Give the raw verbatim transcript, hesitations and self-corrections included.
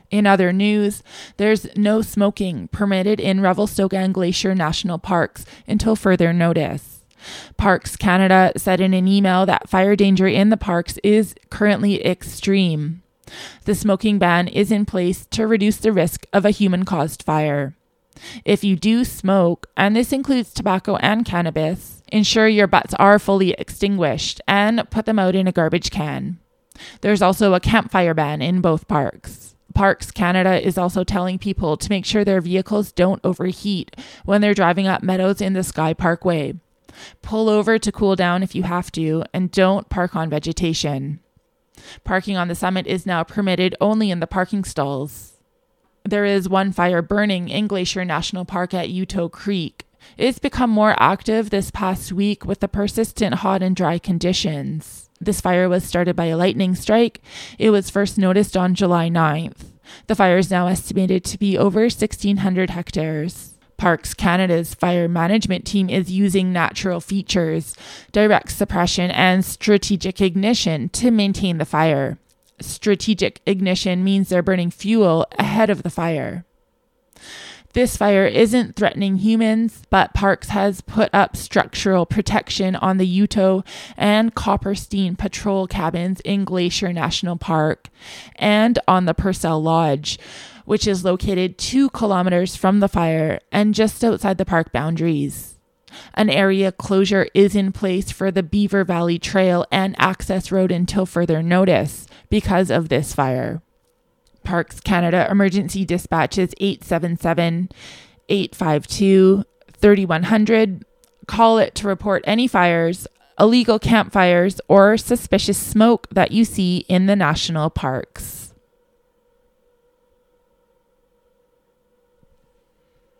In other news, there's no smoking permitted in Revelstoke and Glacier National Parks until further notice. Parks Canada said in an email that fire danger in the parks is currently extreme. The smoking ban is in place to reduce the risk of a human-caused fire. If you do smoke, and this includes tobacco and cannabis, ensure your butts are fully extinguished and put them out in a garbage can. There's also a campfire ban in both parks. Parks Canada is also telling people to make sure their vehicles don't overheat when they're driving up Meadows in the Sky Parkway. Pull over to cool down if you have to, and don't park on vegetation. Parking on the summit is now permitted only in the parking stalls. There is one fire burning in Glacier National Park at Uto Creek. It's become more active this past week with the persistent hot and dry conditions. This fire was started by a lightning strike. It was first noticed on July ninth. The fire is now estimated to be over sixteen hundred hectares. Parks Canada's fire management team is using natural features, direct suppression, and strategic ignition to maintain the fire. Strategic ignition means they're burning fuel ahead of the fire. This fire isn't threatening humans, but Parks has put up structural protection on the Uto and Copperstein patrol cabins in Glacier National Park and on the Purcell Lodge, which is located two kilometers from the fire and just outside the park boundaries. An area closure is in place for the Beaver Valley Trail and access road until further notice because of this fire. Parks Canada Emergency Dispatch is eight seven seven, eight five two, three one zero zero. Call it to report any fires, illegal campfires, or suspicious smoke that you see in the national parks.